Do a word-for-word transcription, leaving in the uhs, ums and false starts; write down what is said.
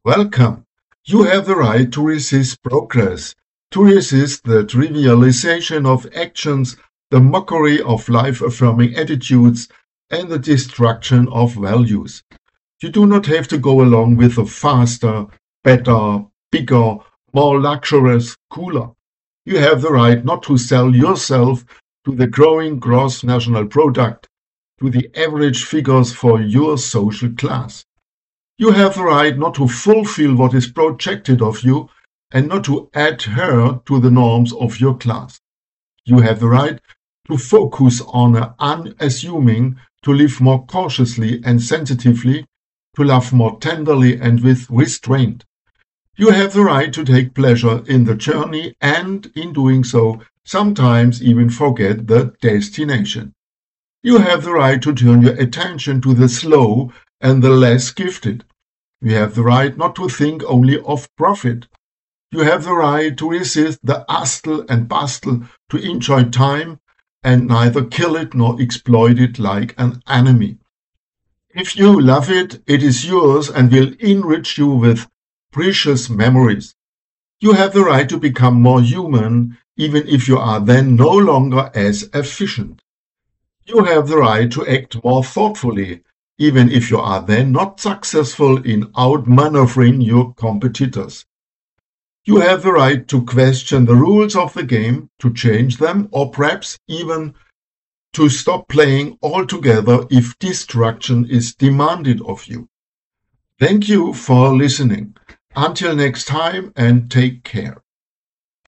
Welcome. You have the right to resist progress, to resist the trivialization of actions, the mockery of life-affirming attitudes, and the destruction of values. You do not have to go along with the faster, better, bigger, more luxurious, cooler. You have the right not to sell yourself to the growing gross national product, to the average figures for your social class. You have the right not to fulfill what is projected of you and not to adhere to the norms of your class. You have the right to focus on unassuming, to live more cautiously and sensitively, to love more tenderly and with restraint. You have the right to take pleasure in the journey and, in doing so, sometimes even forget the destination. You have the right to turn your attention to the slow and the less gifted. You have the right not to think only of profit. You have the right to resist the hustle and bustle, to enjoy time and neither kill it nor exploit it like an enemy. If you love it, it is yours and will enrich you with precious memories. You have the right to become more human, even if you are then no longer as efficient. You have the right to act more thoughtfully, even if you are then not successful in outmaneuvering your competitors. You have the right to question the rules of the game, to change them, or perhaps even to stop playing altogether if destruction is demanded of you. Thank you for listening. Until next time, and take care.